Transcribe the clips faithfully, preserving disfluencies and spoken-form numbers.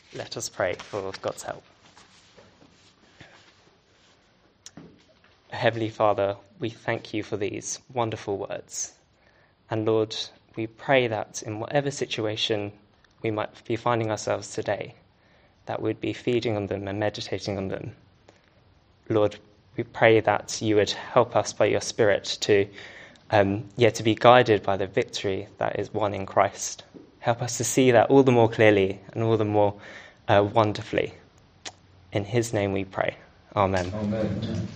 Let us pray for God's help. Heavenly Father, we thank you for these wonderful words. And Lord, we pray that in whatever situation we might be finding ourselves today, that we'd be feeding on them and meditating on them. Lord, we pray that you would help us by your Spirit to, um, yeah, to be guided by the victory that is won in Christ. Help us to see that all the more clearly and all the more uh, wonderfully. In his name we pray. Amen. Amen.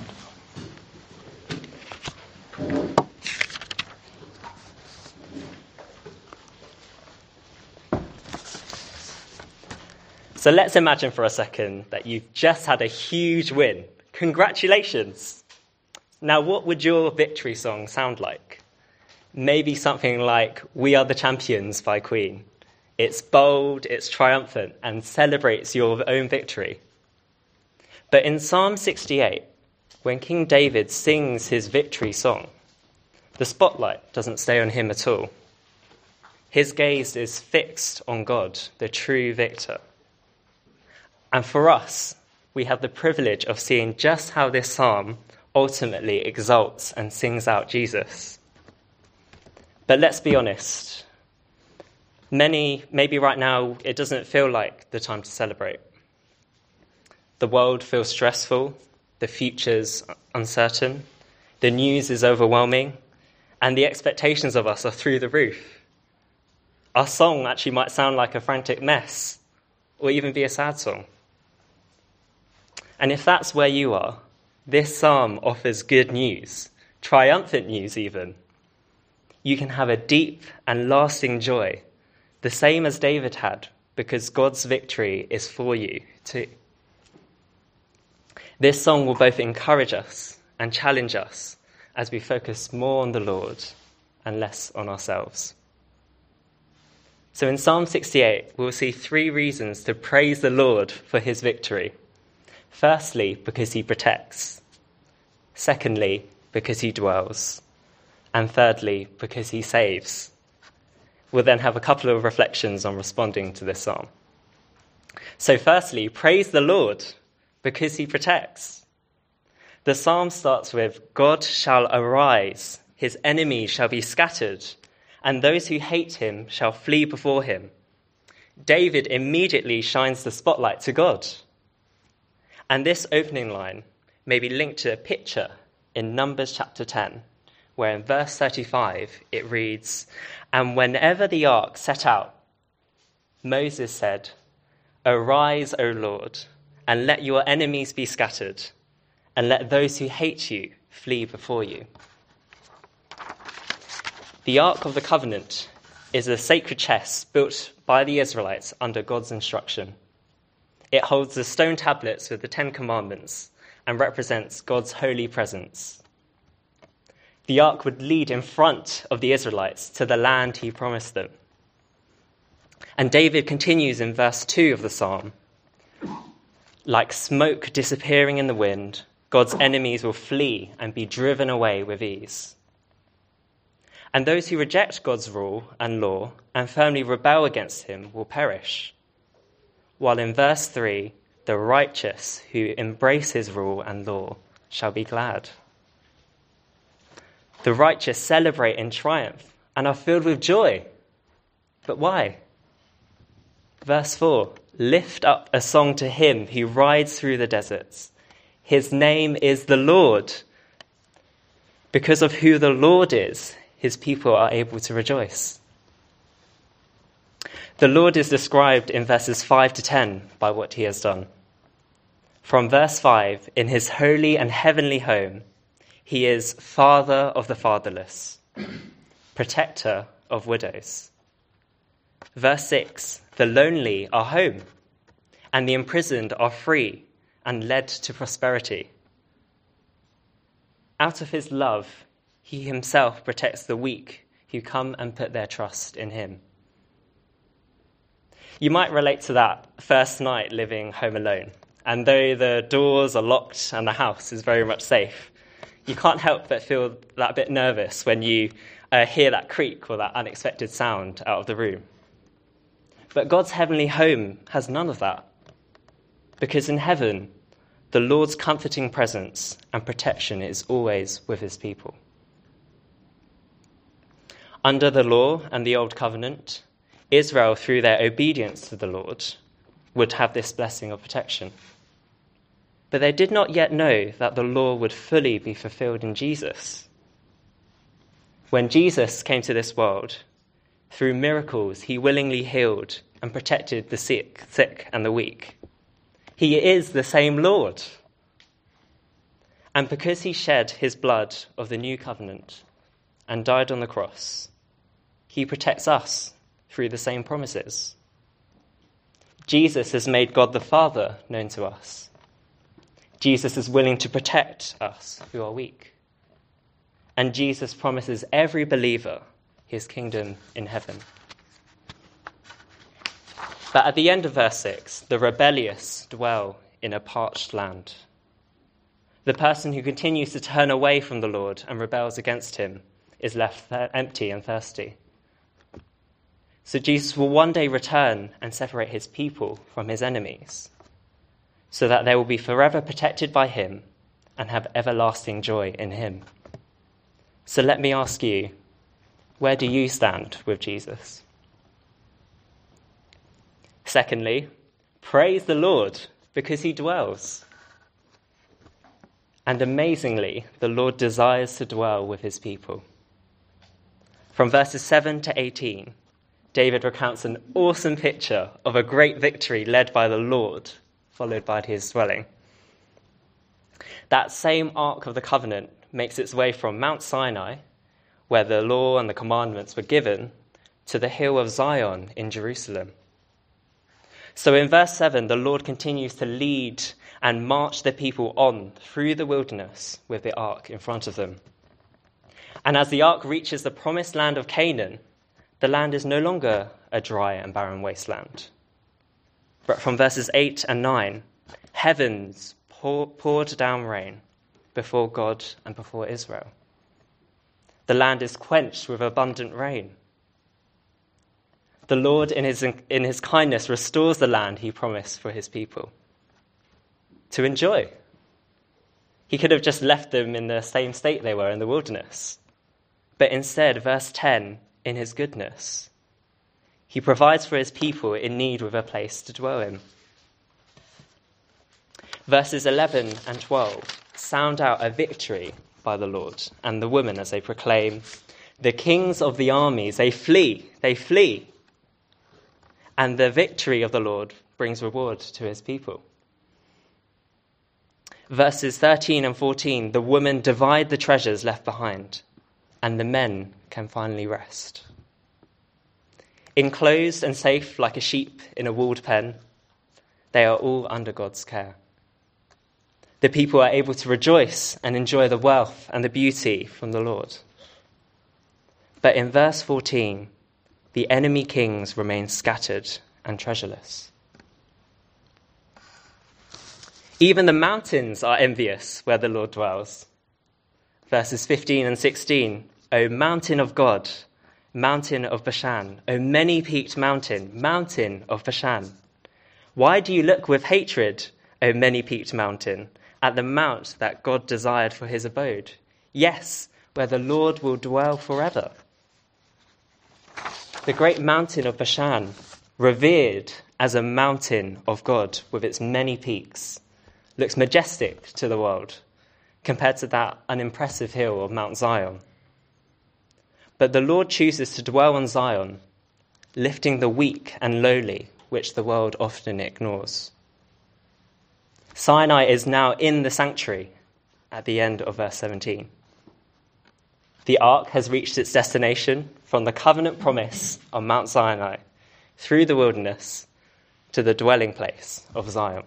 So let's imagine for a second that you've just had a huge win. Congratulations. Now, what would your victory song sound like? Maybe something like We Are the Champions by Queen. It's bold, it's triumphant, and celebrates your own victory. But in Psalm sixty-eight, when King David sings his victory song, the spotlight doesn't stay on him at all. His gaze is fixed on God, the true victor. And for us, we have the privilege of seeing just how this psalm ultimately exalts and sings out Jesus. But let's be honest. Many, maybe right now, it doesn't feel like the time to celebrate. The world feels stressful, the future's uncertain, the news is overwhelming, and the expectations of us are through the roof. Our song actually might sound like a frantic mess, or even be a sad song. And if that's where you are, this psalm offers good news, triumphant news even. You can have a deep and lasting joy, the same as David had, because God's victory is for you too. This song will both encourage us and challenge us as we focus more on the Lord and less on ourselves. So in Psalm sixty-eight, we'll see three reasons to praise the Lord for his victory. Firstly, because he protects. Secondly, because he dwells. And thirdly, because he saves. We'll then have a couple of reflections on responding to this psalm. So firstly, praise the Lord, because he protects. The psalm starts with, God shall arise, his enemies shall be scattered, and those who hate him shall flee before him. David immediately shines the spotlight to God. And this opening line may be linked to a picture in Numbers chapter ten, where in verse thirty-five it reads, And whenever the ark set out, Moses said, Arise, O Lord, and let your enemies be scattered, and let those who hate you flee before you. The Ark of the Covenant is a sacred chest built by the Israelites under God's instruction. It holds the stone tablets with the Ten Commandments and represents God's holy presence. The ark would lead in front of the Israelites to the land he promised them. And David continues in verse two of the psalm. Like smoke disappearing in the wind, God's enemies will flee and be driven away with ease. And those who reject God's rule and law and firmly rebel against him will perish. While in verse three, the righteous who embrace his rule and law shall be glad. The righteous celebrate in triumph and are filled with joy. But why? Verse four, lift up a song to him who rides through the deserts. His name is the Lord. Because of who the Lord is, his people are able to rejoice. The Lord is described in verses five to ten by what he has done. From verse five, in his holy and heavenly home, he is father of the fatherless, protector of widows. Verse six, the lonely are home, and the imprisoned are free and led to prosperity. Out of his love, he himself protects the weak who come and put their trust in him. You might relate to that first night living home alone. And though the doors are locked and the house is very much safe, you can't help but feel that bit nervous when you uh, hear that creak or that unexpected sound out of the room. But God's heavenly home has none of that, because in heaven, the Lord's comforting presence and protection is always with his people. Under the law and the old covenant, Israel, through their obedience to the Lord, would have this blessing of protection. But they did not yet know that the law would fully be fulfilled in Jesus. When Jesus came to this world, through miracles, he willingly healed and protected the sick, sick and the weak. He is the same Lord. And because he shed his blood of the new covenant and died on the cross, he protects us through the same promises. Jesus has made God the Father known to us. Jesus is willing to protect us who are weak. And Jesus promises every believer his kingdom in heaven. But at the end of verse six, the rebellious dwell in a parched land. The person who continues to turn away from the Lord and rebels against him is left empty and thirsty. So Jesus will one day return and separate his people from his enemies, so that they will be forever protected by him and have everlasting joy in him. So let me ask you, where do you stand with Jesus? Secondly, praise the Lord because he dwells. And amazingly, the Lord desires to dwell with his people. From verses seven to eighteen, David recounts an awesome picture of a great victory led by the Lord, followed by his dwelling. That same Ark of the Covenant makes its way from Mount Sinai, where the law and the commandments were given, to the hill of Zion in Jerusalem. So in verse seven, the Lord continues to lead and march the people on through the wilderness with the ark in front of them. And as the ark reaches the promised land of Canaan, the land is no longer a dry and barren wasteland. But from verses eight and nine, heavens pour, poured down rain before God and before Israel. The land is quenched with abundant rain. The Lord, in his, in his kindness, restores the land he promised for his people to enjoy. He could have just left them in the same state they were in the wilderness. But instead, verse ten, in his goodness, he provides for his people in need with a place to dwell in. Verses eleven and twelve sound out a victory by the Lord and the women as they proclaim, "The kings of the armies, they flee, they flee." And the victory of the Lord brings reward to his people. Verses thirteen and fourteen, the women divide the treasures left behind, and the men can finally rest. Enclosed and safe like a sheep in a walled pen, they are all under God's care. The people are able to rejoice and enjoy the wealth and the beauty from the Lord. But in verse fourteen, the enemy kings remain scattered and treasureless. Even the mountains are envious where the Lord dwells. Verses fifteen and sixteen, O mountain of God, mountain of Bashan, O many-peaked mountain, mountain of Bashan. Why do you look with hatred, O many-peaked mountain, at the mount that God desired for his abode? Yes, where the Lord will dwell forever. The great mountain of Bashan, revered as a mountain of God with its many peaks, looks majestic to the world compared to that unimpressive hill of Mount Zion. But the Lord chooses to dwell on Zion, lifting the weak and lowly, which the world often ignores. Sinai is now in the sanctuary at the end of verse seventeen. The ark has reached its destination from the covenant promise on Mount Sinai through the wilderness to the dwelling place of Zion.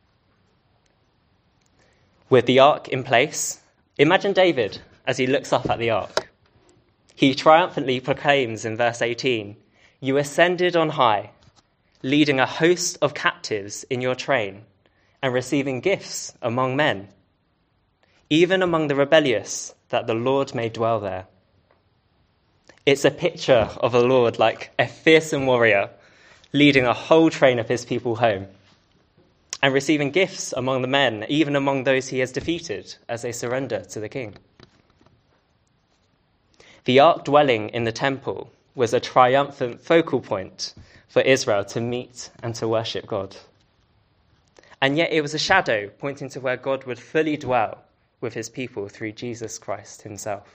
With the ark in place, imagine David as he looks up at the ark. He triumphantly proclaims in verse eighteen, "You ascended on high, leading a host of captives in your train and receiving gifts among men, even among the rebellious, that the Lord may dwell there." It's a picture of the Lord like a fearsome warrior, leading a whole train of his people home, and receiving gifts among the men, even among those he has defeated, as they surrender to the king. The ark dwelling in the temple was a triumphant focal point for Israel to meet and to worship God. And yet it was a shadow pointing to where God would fully dwell with his people through Jesus Christ himself.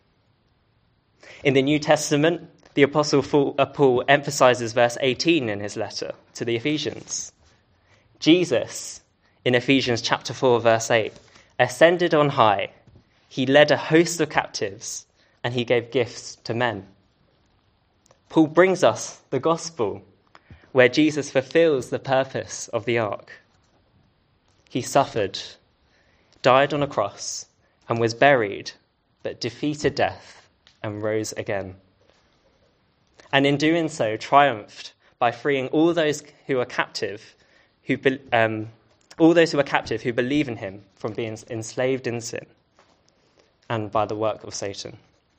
In the New Testament, the Apostle Paul emphasizes verse eighteen in his letter to the Ephesians. Jesus, in Ephesians chapter four, verse eight, ascended on high. He led a host of captives and he gave gifts to men. Paul brings us the gospel where Jesus fulfills the purpose of the ark. He suffered, died on a cross, and was buried, but defeated death and rose again. And in doing so, triumphed by freeing all those who are captive, who um, all those who are captive who believe in him from being enslaved in sin and by the work of Satan.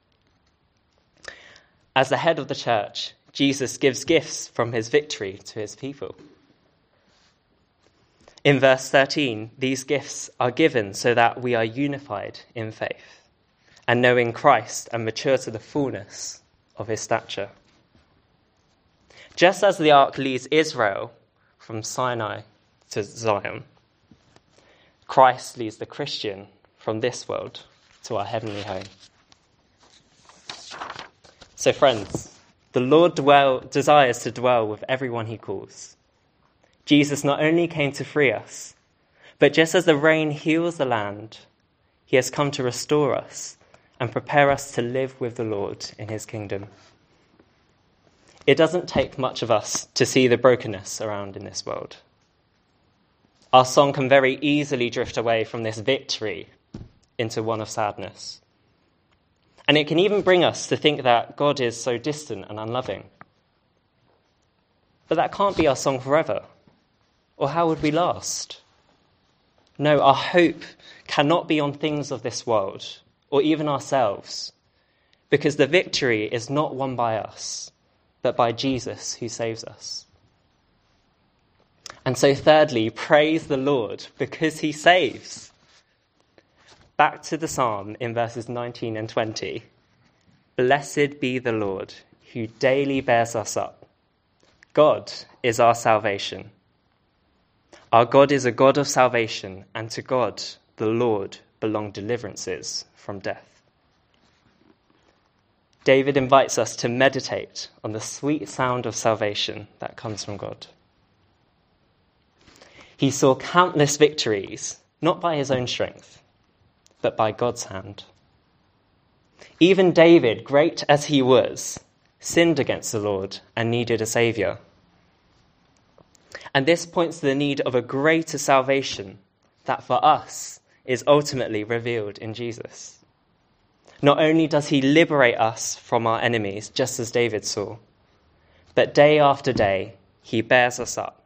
As the head of the church, Jesus gives gifts from his victory to his people. In verse thirteen, these gifts are given so that we are unified in faith and knowing Christ and mature to the fullness of his stature. Just as the ark leads Israel from Sinai to Zion, Christ leads the Christian from this world to our heavenly home. So friends, the Lord dwell, desires to dwell with everyone he calls. Jesus not only came to free us, but just as the rain heals the land, he has come to restore us and prepare us to live with the Lord in his kingdom. It doesn't take much of us to see the brokenness around in this world. Our song can very easily drift away from this victory into one of sadness. And it can even bring us to think that God is so distant and unloving. But that can't be our song forever. Or how would we last? No, our hope cannot be on things of this world, or even ourselves, because the victory is not won by us, but by Jesus who saves us. And so thirdly, praise the Lord, because he saves. Back to the psalm in verses nineteen and twenty. Blessed be the Lord, who daily bears us up. God is our salvation. Our God is a God of salvation, and to God, the Lord, belong deliverances from death. David invites us to meditate on the sweet sound of salvation that comes from God. He saw countless victories, not by his own strength, but by God's hand. Even David, great as he was, sinned against the Lord and needed a saviour. And this points to the need of a greater salvation that for us is ultimately revealed in Jesus. Not only does he liberate us from our enemies, just as David saw, but day after day, he bears us up.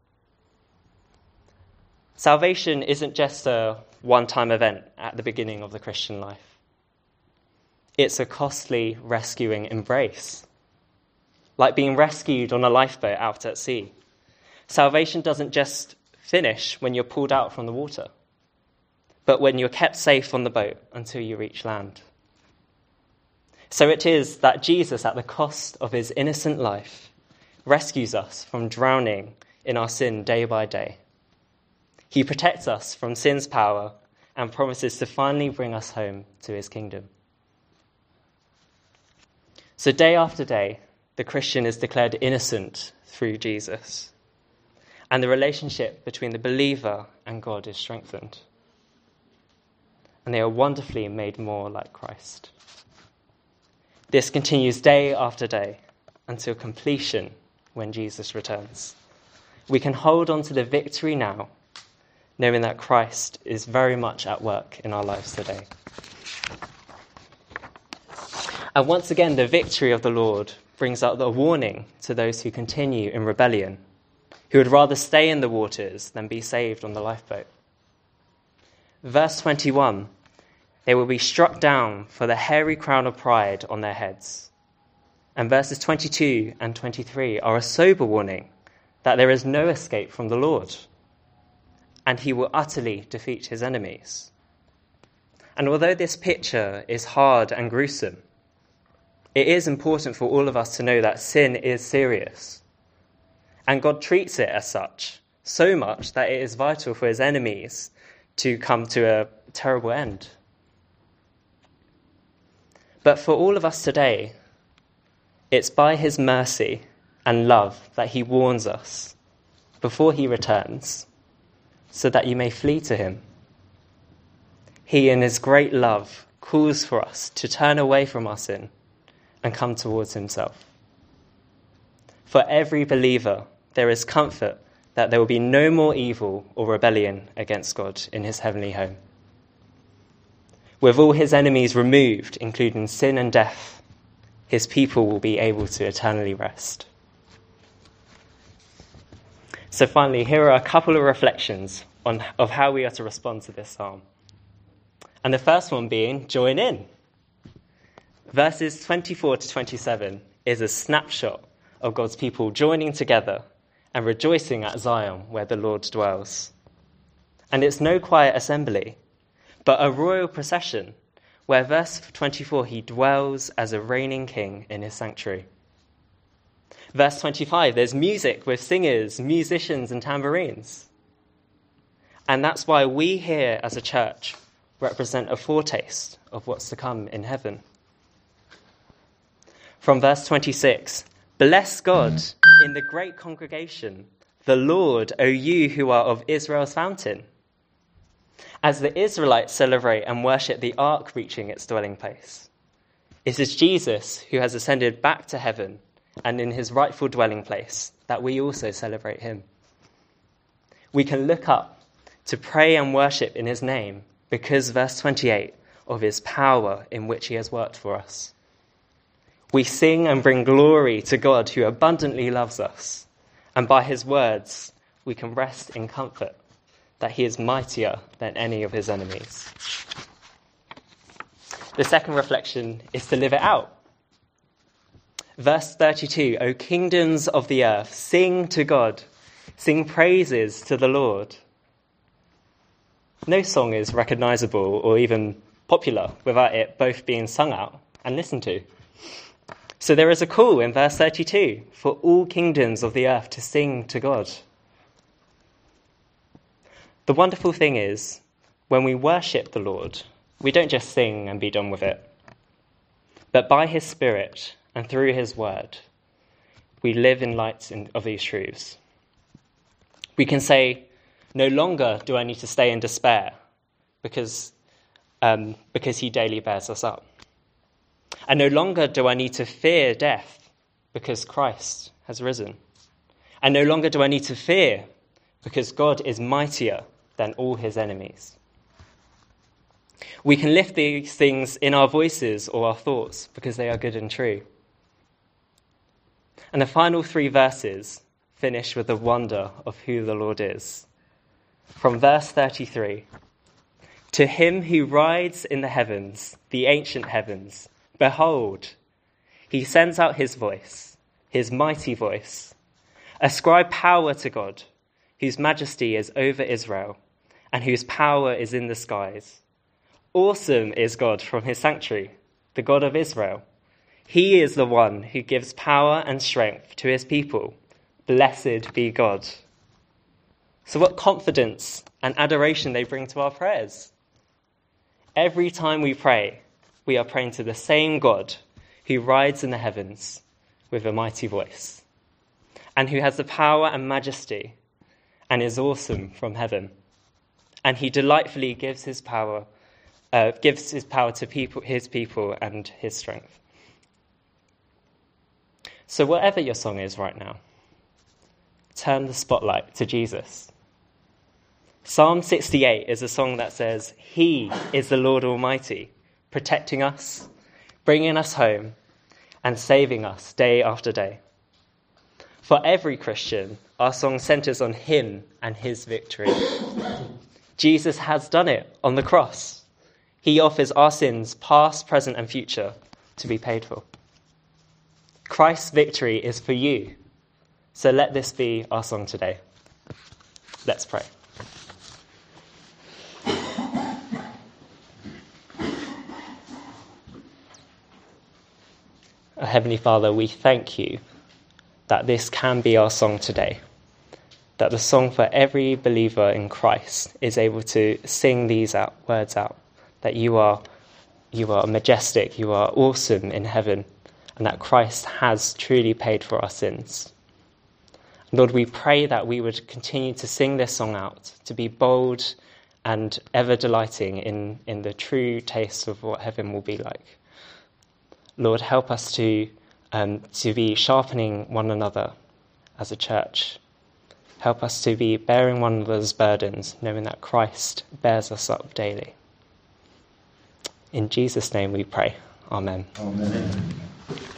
Salvation isn't just a one-time event at the beginning of the Christian life. It's a costly, rescuing embrace, like being rescued on a lifeboat out at sea. Salvation doesn't just finish when you're pulled out from the water, but when you're kept safe on the boat until you reach land. So it is that Jesus, at the cost of his innocent life, rescues us from drowning in our sin day by day. He protects us from sin's power and promises to finally bring us home to his kingdom. So day after day, the Christian is declared innocent through Jesus, and the relationship between the believer and God is strengthened. And they are wonderfully made more like Christ. This continues day after day until completion when Jesus returns. We can hold on to the victory now, knowing that Christ is very much at work in our lives today. And once again, the victory of the Lord brings out the warning to those who continue in rebellion, who would rather stay in the waters than be saved on the lifeboat. Verse twenty-one, they will be struck down for the hairy crown of pride on their heads. And verses twenty-two and twenty-three are a sober warning that there is no escape from the Lord, and he will utterly defeat his enemies. And although this picture is hard and gruesome, it is important for all of us to know that sin is serious. And God treats it as such, so much that it is vital for his enemies to come to a terrible end. But for all of us today, it's by his mercy and love that he warns us before he returns, so that you may flee to him. He, in his great love, calls for us to turn away from our sin and come towards himself. For every believer, there is comfort that there will be no more evil or rebellion against God in his heavenly home. With all his enemies removed, including sin and death, his people will be able to eternally rest. So finally, here are a couple of reflections on of how we are to respond to this psalm. And the first one being, join in. Verses twenty-four to twenty-seven is a snapshot of God's people joining together and rejoicing at Zion, where the Lord dwells. And it's no quiet assembly, but a royal procession, where verse twenty-four, he dwells as a reigning king in his sanctuary. Verse twenty-five, there's music with singers, musicians, and tambourines. And that's why we here as a church represent a foretaste of what's to come in heaven. From verse twenty-six, bless God in the great congregation, the Lord, O you who are of Israel's fountain. As the Israelites celebrate and worship the ark reaching its dwelling place, it is Jesus who has ascended back to heaven and in his rightful dwelling place that we also celebrate him. We can look up to pray and worship in his name because, verse twenty-eight, of his power in which he has worked for us. We sing and bring glory to God who abundantly loves us, and by his words we can rest in comfort that he is mightier than any of his enemies. The second reflection is to live it out. Verse thirty-two, O kingdoms of the earth, sing to God, sing praises to the Lord. No song is recognizable or even popular without it both being sung out and listened to. So there is a call in verse thirty-two for all kingdoms of the earth to sing to God. The wonderful thing is, when we worship the Lord, we don't just sing and be done with it. But by his Spirit and through his word, we live in light of these truths. We can say, no longer do I need to stay in despair because, um, because he daily bears us up. And no longer do I need to fear death because Christ has risen. And no longer do I need to fear because God is mightier than all his enemies. We can lift these things in our voices or our thoughts because they are good and true. And the final three verses finish with the wonder of who the Lord is. From verse thirty-three, to him who rides in the heavens, the ancient heavens, behold, he sends out his voice, his mighty voice. Ascribe power to God, whose majesty is over Israel, and whose power is in the skies. Awesome is God from his sanctuary, the God of Israel. He is the one who gives power and strength to his people. Blessed be God. So what confidence and adoration they bring to our prayers. Every time we pray, we are praying to the same God who rides in the heavens with a mighty voice, and who has the power and majesty and is awesome from heaven. And he delightfully gives his power, uh, gives his power to people, his people and his strength. So whatever your song is right now, turn the spotlight to Jesus. Psalm sixty-eight is a song that says, he is the Lord Almighty, protecting us, bringing us home, and saving us day after day. For every Christian, our song centers on him and his victory. Jesus has done it on the cross. He offers our sins, past, present, and future, to be paid for. Christ's victory is for you. So let this be our song today. Let's pray. Our Heavenly Father, we thank you that this can be our song today, that the song for every believer in Christ is able to sing these out, words out, that you are, you are majestic, you are awesome in heaven, and that Christ has truly paid for our sins. Lord, we pray that we would continue to sing this song out, to be bold and ever delighting in, in the true taste of what heaven will be like. Lord, help us to, um, to be sharpening one another as a church. Help us to be bearing one another's burdens, knowing that Christ bears us up daily. In Jesus' name we pray. Amen. Amen.